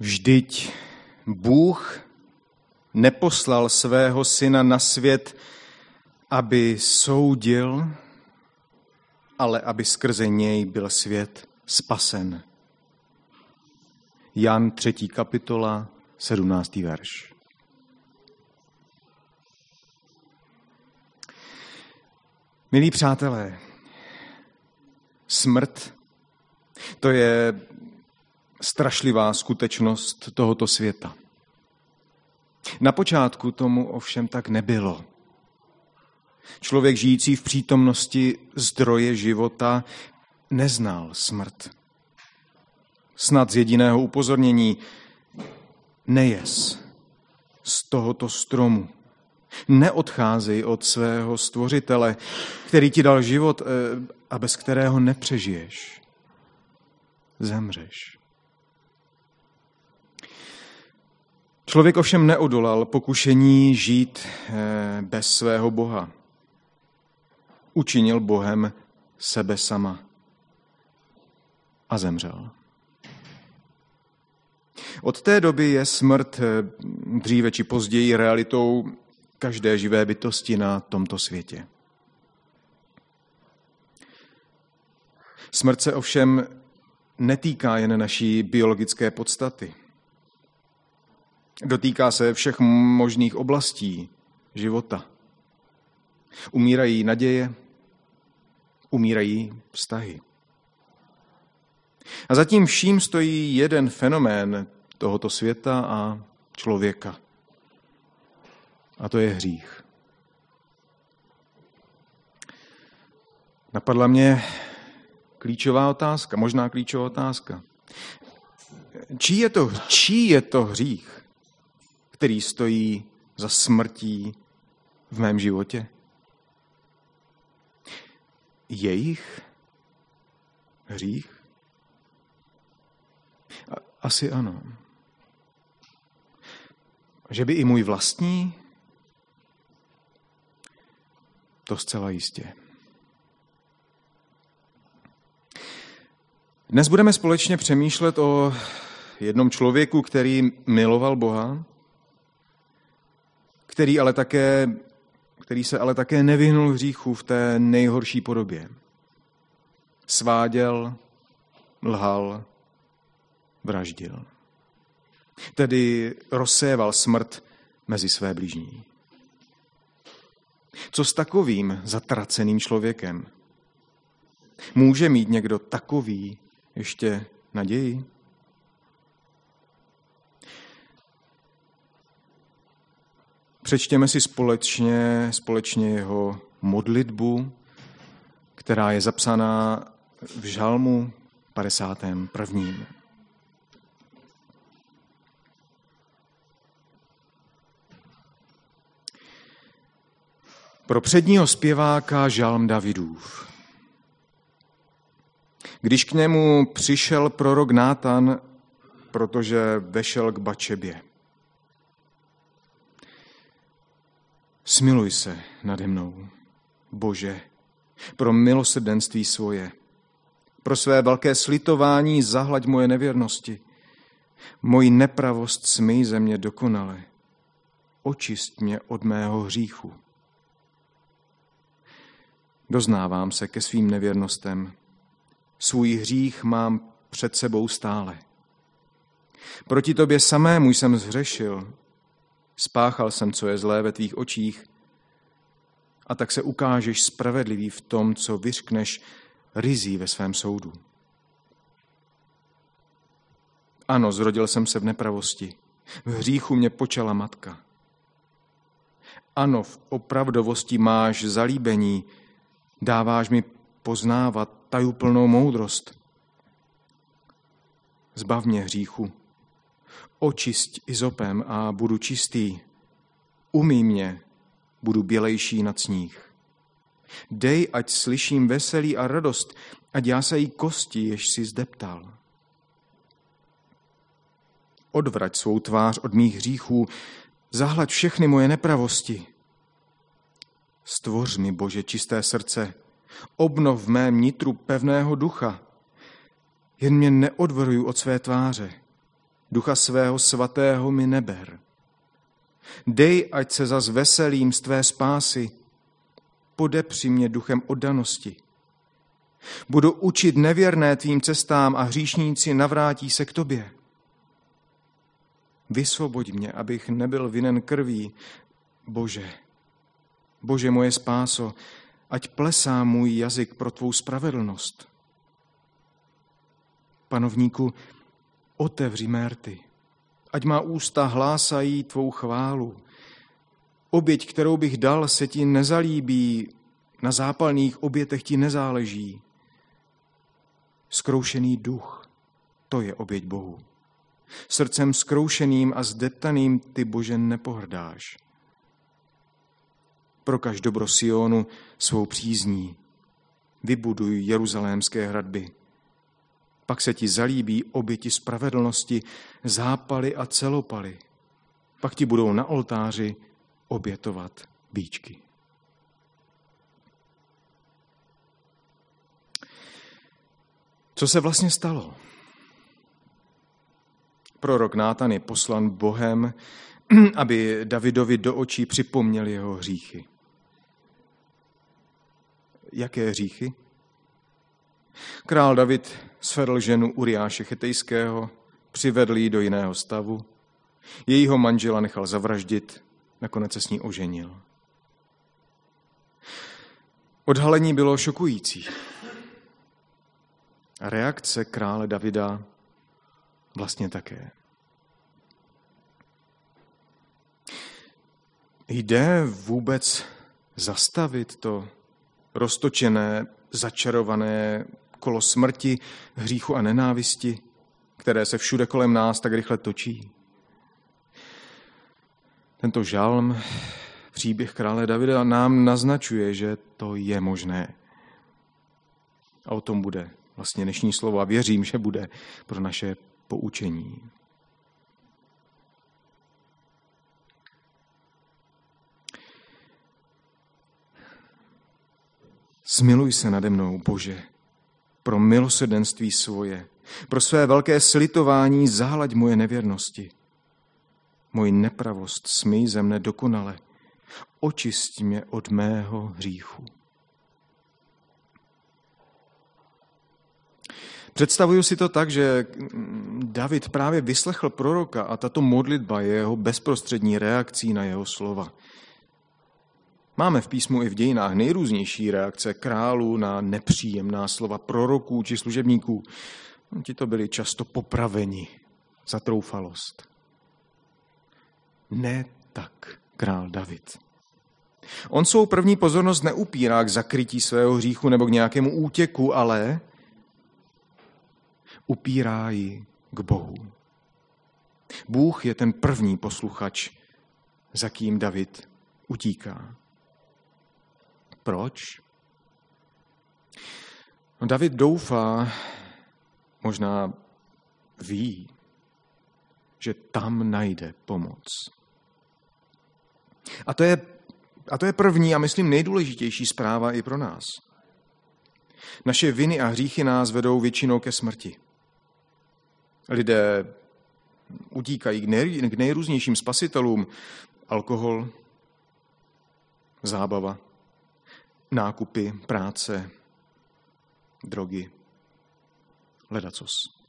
Vždyť Bůh neposlal svého syna na svět, aby soudil, ale aby skrze něj byl svět spasen. Jan 3. kapitola, 17. verš. Milí přátelé, smrt, to je strašlivá skutečnost tohoto světa. Na počátku tomu ovšem tak nebylo. Člověk žijící v přítomnosti zdroje života neznal smrt. Snad z jediného upozornění: nejez z tohoto stromu. Neodcházej od svého stvořitele, který ti dal život a bez kterého nepřežiješ. Zemřeš. Člověk ovšem neodolal pokušení žít bez svého Boha. Učinil Bohem sebe sama a zemřel. Od té doby je smrt dříve či později realitou každé živé bytosti na tomto světě. Smrt se ovšem netýká jen naší biologické podstaty. Dotýká se všech možných oblastí života. Umírají naděje, umírají vztahy. A za tím vším stojí jeden fenomén tohoto světa a člověka. A to je hřích. Napadla mě klíčová otázka, možná klíčová otázka. Čí je to hřích, který stojí za smrtí v mém životě? Jejich hřích? Asi ano. Že by i můj vlastní? To zcela jistě. Dnes budeme společně přemýšlet o jednom člověku, který miloval Boha, který se ale také nevyhnul hříchu v té nejhorší podobě. Sváděl, lhal, vraždil. Tedy rozséval smrt mezi své bližní. Co s takovým zatraceným člověkem? Může mít někdo takový ještě naději? Přečtěme si společně jeho modlitbu, která je zapsaná v Žalmu 51. Pro předního zpěváka žalm Davidův. Když k němu přišel prorok Nátan, protože vešel k Batšebě. Smiluj se nade mnou, Bože, pro milosrdenství svoje. Pro své velké slitování zahlaď moje nevěrnosti. Moji nepravost smyj ze mě dokonale. Očist mě od mého hříchu. Doznávám se ke svým nevěrnostem. Svůj hřích mám před sebou stále. Proti tobě samému jsem zhřešil. Spáchal jsem, co je zlé ve tvých očích, a tak se ukážeš spravedlivý v tom, co vyřkneš ryzí ve svém soudu. Ano, zrodil jsem se v nepravosti. V hříchu mě počala matka. Ano, v opravdovosti máš zalíbení, dáváš mi poznávat tajuplnou moudrost. Zbav mě hříchu. Očisť izopem a budu čistý. Umyj mě, budu bělejší nad sníh. Dej, ať slyším veselí a radost, ať jásají kosti, jež si zdeptal. Odvrať svou tvář od mých hříchů, zahlaď všechny moje nepravosti. Stvoř mi, Bože, čisté srdce, obnov v mém nitru pevného ducha. Jen mě neodvrhuj od své tváře. Ducha svého svatého mi neber. Dej, ať se zas veselím z tvé spásy. Podepři mě duchem oddanosti. Budu učit nevěrné tvým cestám a hříšníci navrátí se k tobě. Vysvoboď mě, abych nebyl vinen krví. Bože moje spáso, ať plesá můj jazyk pro tvou spravedlnost. Panovníku, otevři mé rty, ať má ústa hlásají tvou chválu. Oběť, kterou bych dal, se ti nezalíbí, na zápalných obětech ti nezáleží. Zkroušený duch, to je oběť Bohu. Srdcem zkroušeným a zdeptaným ty, Bože, nepohrdáš. Prokaž dobro Sionu svou přízní. Vybuduj jeruzalémské hradby. Pak se ti zalíbí oběti spravedlnosti, zápaly a celopaly. Pak ti budou na oltáři obětovat býčky. Co se vlastně stalo? Prorok Nátan je poslan Bohem, aby Davidovi do očí připomněl jeho hříchy. Jaké hříchy? Král David svedl ženu Uriáše Chetejského, přivedl ji do jiného stavu, jejího manžela nechal zavraždit, nakonec se s ní oženil. Odhalení bylo šokující. A reakce krále Davida vlastně také. Jde vůbec zastavit to roztočené, začarované kolo smrti, hříchu a nenávisti, které se všude kolem nás tak rychle točí? Tento žalm, příběh krále Davida nám naznačuje, že to je možné. A o tom bude vlastně dnešní slovo a věřím, že bude pro naše poučení. Smiluj se nade mnou, Bože, pro milosrdenství svoje, pro své velké slitování zahlaď moje nevěrnosti. Moji nepravost smyj ze mne dokonale, očist mě od mého hříchu. Představuju si to tak, že David právě vyslechl proroka a tato modlitba je jeho bezprostřední reakcí na jeho slova. Máme v písmu i v dějinách nejrůznější reakce králů na nepříjemná slova proroků či služebníků. Ti to byli často popraveni za troufalost. Ne tak král David. On svou první pozornost neupírá k zakrytí svého hříchu nebo k nějakému útěku, ale upírá ji k Bohu. Bůh je ten první posluchač, za kým David utíká. Proč? No, David doufá, možná ví, že tam najde pomoc. A to je první a myslím nejdůležitější zpráva i pro nás. Naše viny a hříchy nás vedou většinou ke smrti. Lidé utíkají k nejrůznějším spasitelům. Alkohol, zábava, nákupy, práce, drogy, ledacos.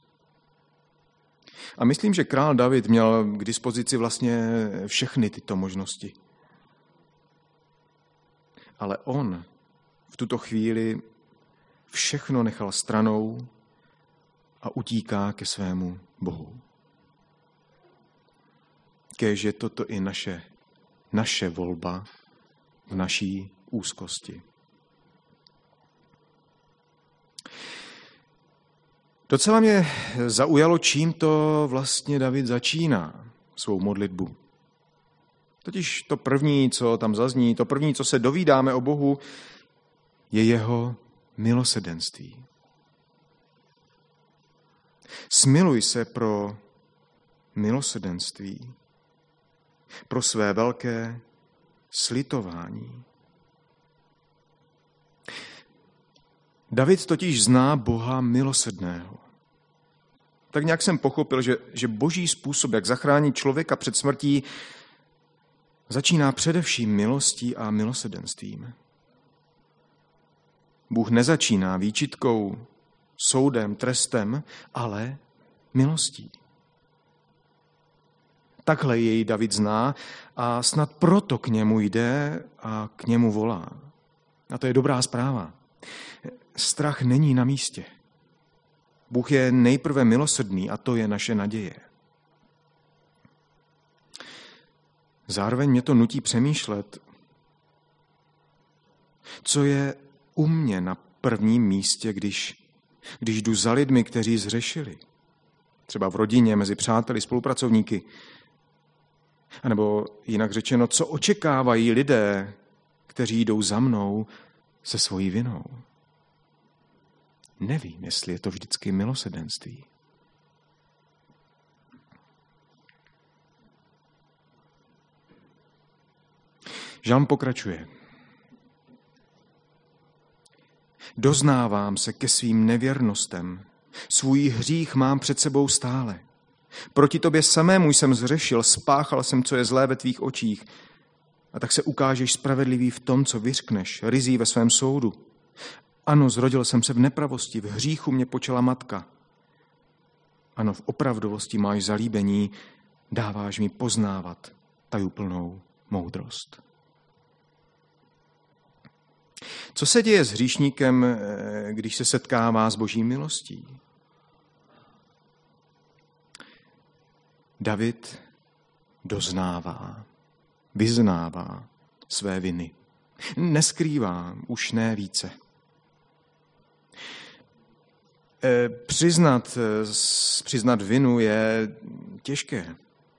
A myslím, že král David měl k dispozici vlastně všechny tyto možnosti. Ale on v tuto chvíli všechno nechal stranou a utíká ke svému Bohu. Kéž je toto i naše volba v naší úzkosti. Docela mě zaujalo, čím to vlastně David začíná svou modlitbu. Totiž to první, co tam zazní, to první, co se dovídáme o Bohu, je jeho milosrdenství. Smiluj se pro milosrdenství, pro své velké slitování. David totiž zná Boha milosrdného. tak nějak jsem pochopil, že boží způsob, jak zachránit člověka před smrtí, začíná především milostí a milosrdenstvím. Bůh nezačíná výčitkou, soudem, trestem, ale milostí. Takhle jej David zná a snad proto k němu jde a k němu volá. A to je dobrá zpráva. Strach není na místě. Bůh je nejprve milosrdný a to je naše naděje. Zároveň mě to nutí přemýšlet, co je u mě na prvním místě, když jdu za lidmi, kteří zhřešili. Třeba v rodině, mezi přáteli, spolupracovníky. A nebo jinak řečeno, co očekávají lidé, kteří jdou za mnou se svojí vinou. Nevím, jestli je to vždycky milosrdenství. Žalm pokračuje. Doznávám se ke svým nevěrnostem. Svůj hřích mám před sebou stále. Proti tobě samému jsem zřešil, spáchal jsem, co je zlé ve tvých očích. A tak se ukážeš spravedlivý v tom, co vyřkneš, ryzí ve svém soudu. Ano, zrodil jsem se v nepravosti, v hříchu mě počala matka. Ano, v opravdovosti máš zalíbení, dáváš mi poznávat tajuplnou moudrost. Co se děje s hříšníkem, když se setkává s boží milostí? David doznává, vyznává své viny. Neskrývá, už ne více. Přiznat vinu je těžké.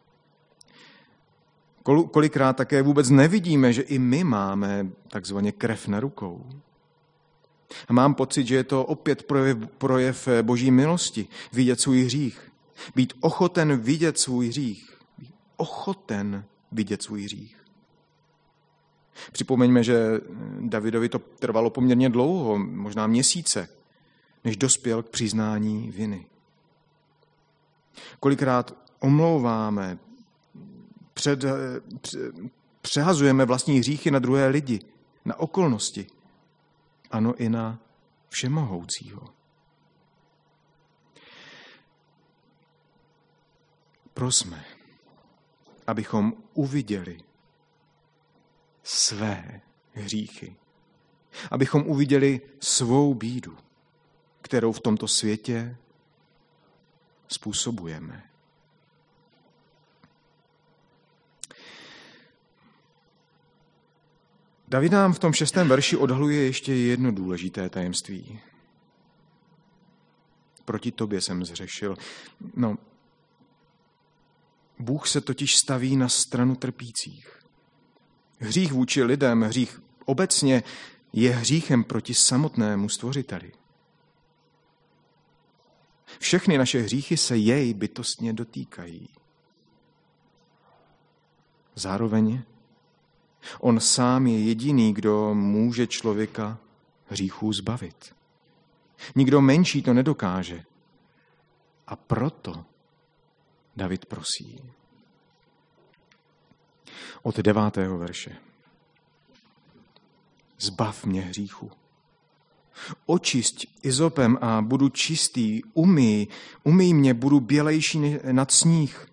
Kolikrát také vůbec nevidíme, že i my máme takzvaně krev na rukou. A mám pocit, že je to opět projev boží milosti, vidět svůj hřích. Být ochoten vidět svůj hřích. Ochoten vidět svůj hřích. Připomeňme, že Davidovi to trvalo poměrně dlouho, možná měsíce, než dospěl k přiznání viny. Kolikrát omlouváme, přehazujeme vlastní hříchy na druhé lidi, na okolnosti, ano i na všemohoucího. Prosme, abychom uviděli své hříchy, abychom uviděli svou bídu, kterou v tomto světě způsobujeme. David nám v tom 6. verši odhaluje ještě jedno důležité tajemství. Proti tobě jsem zřešil. Bůh se totiž staví na stranu trpících. Hřích vůči lidem, hřích obecně je hříchem proti samotnému Stvořiteli. Všechny naše hříchy se jej bytostně dotýkají. Zároveň on sám je jediný, kdo může člověka hříchů zbavit. Nikdo menší to nedokáže. A proto David prosí. Od 9. verše. Zbav mě hříchu. Očisť izopem a budu čistý. Umyj mě, budu bělejší nad sníh.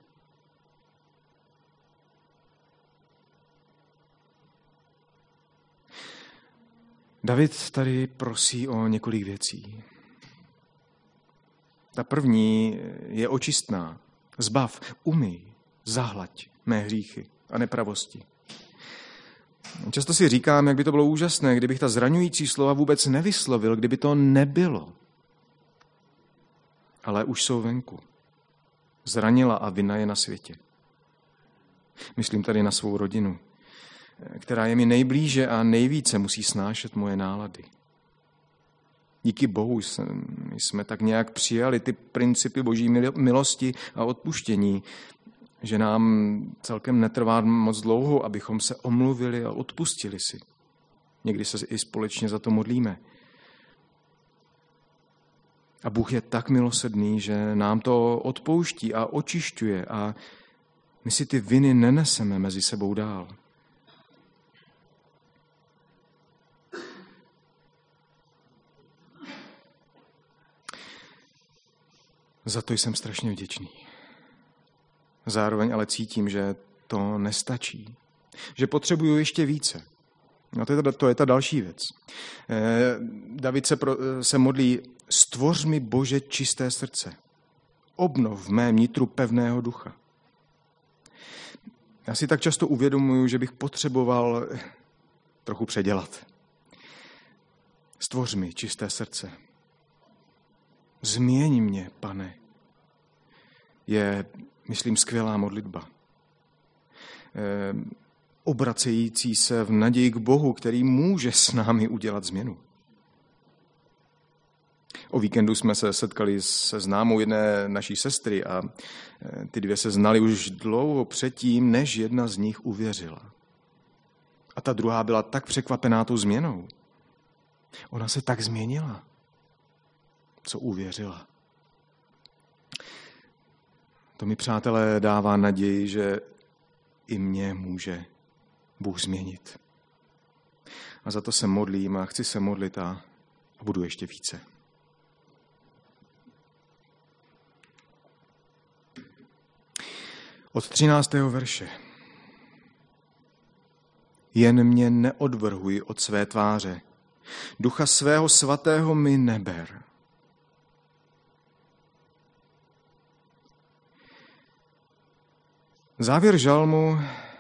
David tady prosí o několik věcí. Ta první je očistná. Zbav, umyj, zahlaď mé hříchy a nepravosti. Často si říkám, jak by to bylo úžasné, kdybych ta zraňující slova vůbec nevyslovil, kdyby to nebylo. Ale už jsou venku. Zranila a vina je na světě. Myslím tady na svou rodinu, která je mi nejblíže a nejvíce musí snášet moje nálady. Díky Bohu jsme tak nějak přijali ty principy boží milosti a odpuštění, že nám celkem netrvá moc dlouho, abychom se omluvili a odpustili si. Někdy se i společně za to modlíme. A Bůh je tak milosrdný, že nám to odpouští a očišťuje a my si ty viny neneseme mezi sebou dál. Za to jsem strašně vděčný. Zároveň ale cítím, že to nestačí. Že potřebuju ještě více. No to je ta další věc. David se modlí, stvoř mi, Bože, čisté srdce. Obnov v mém nitru pevného ducha. Já si tak často uvědomuji, že bych potřeboval trochu předělat. Stvoř mi čisté srdce. Změň mě, Pane. Je, myslím, skvělá modlitba. Obracející se v naději k Bohu, který může s námi udělat změnu. O víkendu jsme se setkali se známou jedné naší sestry a ty dvě se znali už dlouho předtím, než jedna z nich uvěřila. A ta druhá byla tak překvapená tou změnou. Ona se tak změnila, co uvěřila. To mi, přátelé, dává naději, že i mě může Bůh změnit. A za to se modlím a chci se modlit a budu ještě více. Od 13. verše. Jen mě neodvrhuj od své tváře. Ducha svého svatého mi neber. Závěr žalmu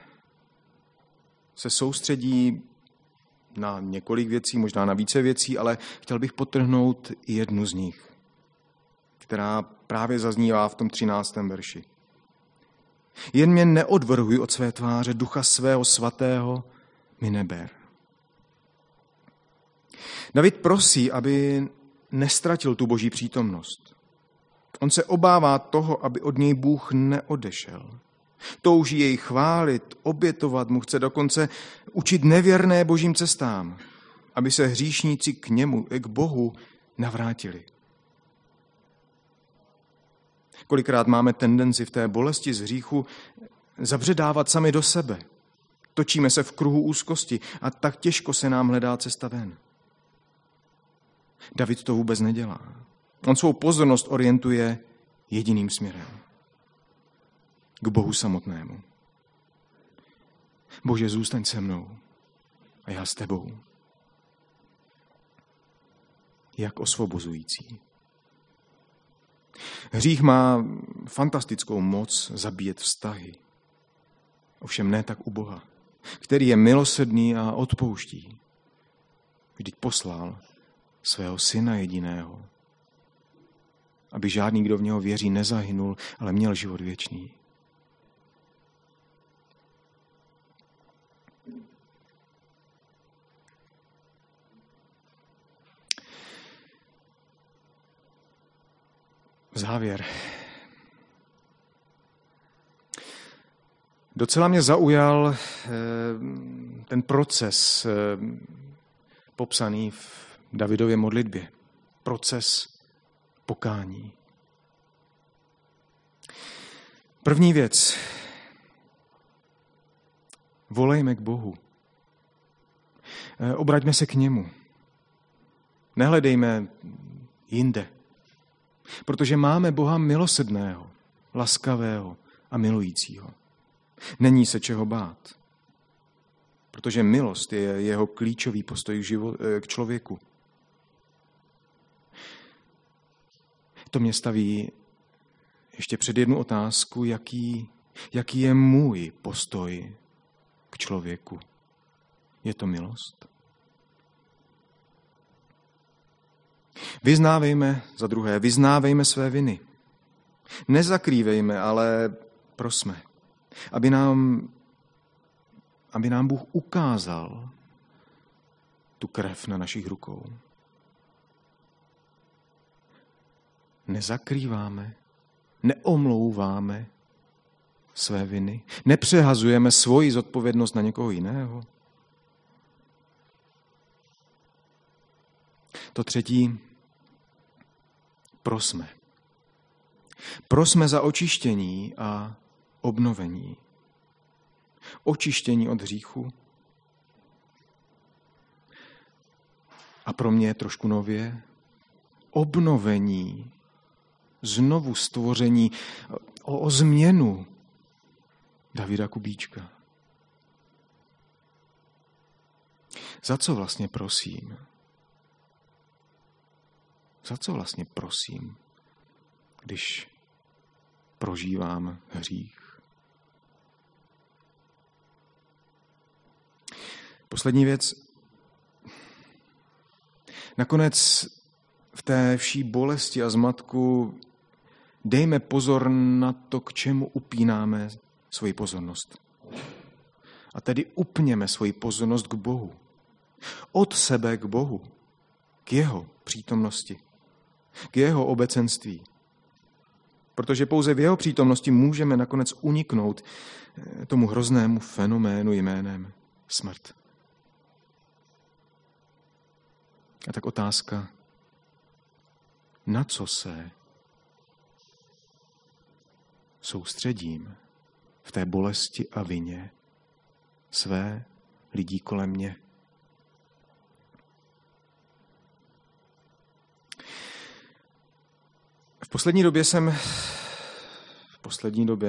se soustředí na několik věcí, možná na více věcí, ale chtěl bych podtrhnout jednu z nich, která právě zaznívá v tom 13. verši. Jen mě neodvrhuj od své tváře, ducha svého svatého mi neber. David prosí, aby nestratil tu boží přítomnost. On se obává toho, aby od něj Bůh neodešel. Touží jej chválit, obětovat mu, chce dokonce učit nevěrné božím cestám, aby se hříšníci k němu, k Bohu navrátili. Kolikrát máme tendenci v té bolesti z hříchu zabředávat sami do sebe. Točíme se v kruhu úzkosti a tak těžko se nám hledá cesta ven. David to vůbec nedělá. On svou pozornost orientuje jediným směrem. K Bohu samotnému. Bože, zůstaň se mnou a já s tebou. Jak osvobozující. Hřích má fantastickou moc zabíjet vztahy. Ovšem ne tak u Boha, který je milosrdný a odpouští. Vždyť poslal svého syna jediného, aby žádný, kdo v něho věří, nezahynul, ale měl život věčný. Závěr. Docela mě zaujal ten proces popsaný v Davidově modlitbě. Proces pokání. První věc. Volejme k Bohu. Obraťme se k němu. Nehledejme jinde. Protože máme Boha milosrdného, laskavého a milujícího. Není se čeho bát. Protože milost je jeho klíčový postoj k člověku. To mě staví ještě před jednu otázku, jaký je můj postoj k člověku. Je to milost? Za druhé, vyznávejme své viny. Nezakrývejme, ale prosme, aby nám Bůh ukázal tu krev na našich rukou. Nezakrýváme, neomlouváme své viny, nepřehazujeme svoji zodpovědnost na někoho jiného. To třetí, prosme. Prosme za očištění a obnovení. Očištění od hříchu. A pro mě trošku nově obnovení, znovu stvoření, o změnu Davida Kubíčka. Za co vlastně prosím? Za co vlastně prosím, když prožívám hřích? Poslední věc. Nakonec v té vší bolesti a zmatku dejme pozor na to, k čemu upínáme svoji pozornost. A tedy upněme svoji pozornost k Bohu. Od sebe k Bohu. K jeho přítomnosti. K jeho obecenství. Protože pouze v jeho přítomnosti můžeme nakonec uniknout tomu hroznému fenoménu jménem smrt. A tak otázka, na co se soustředím v té bolesti a vině své lidí kolem mě. V poslední době,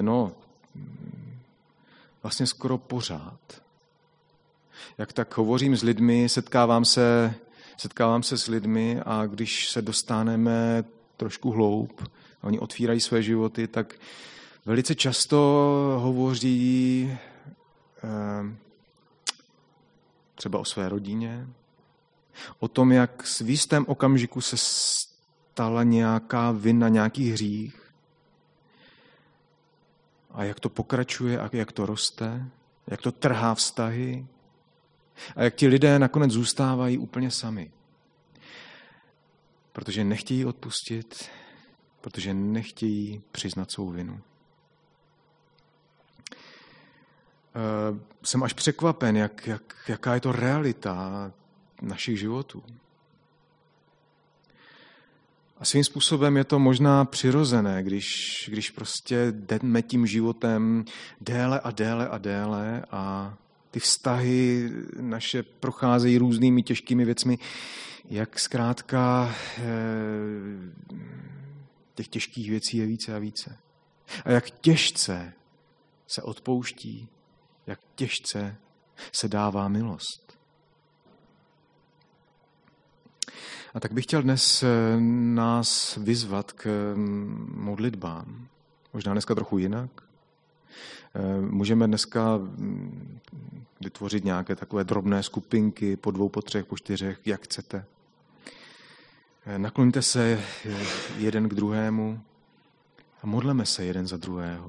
vlastně skoro pořád, jak tak hovořím s lidmi, setkávám se s lidmi a když se dostaneme trošku hloub, oni otvírají své životy, tak velice často hovoří třeba o své rodině, o tom, jak v jistém okamžiku se stala nějaká vina, nějaký hřích a jak to pokračuje a jak to roste, jak to trhá vztahy a jak ti lidé nakonec zůstávají úplně sami. Protože nechtějí odpustit, protože nechtějí přiznat svou vinu. Jsem až překvapen, jaká je to realita našich životů. A svým způsobem je to možná přirozené, když prostě jdeme tím životem déle a déle a déle a ty vztahy naše procházejí různými těžkými věcmi, jak zkrátka těch těžkých věcí je více a více. A jak těžce se odpouští, jak těžce se dává milost. A tak bych chtěl dnes nás vyzvat k modlitbám. Možná dneska trochu jinak. Můžeme dneska vytvořit nějaké takové drobné skupinky po 2, po 3, po 4, jak chcete. Nakloňte se jeden k druhému a modleme se jeden za druhého.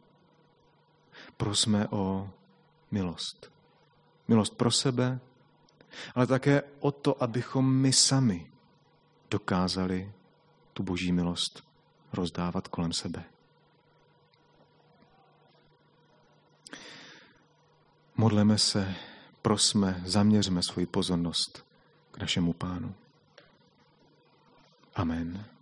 Prosme o milost. Milost pro sebe, ale také o to, abychom my sami dokázali tu boží milost rozdávat kolem sebe. Modleme se, prosme, zaměřme svoji pozornost k našemu Pánu. Amen.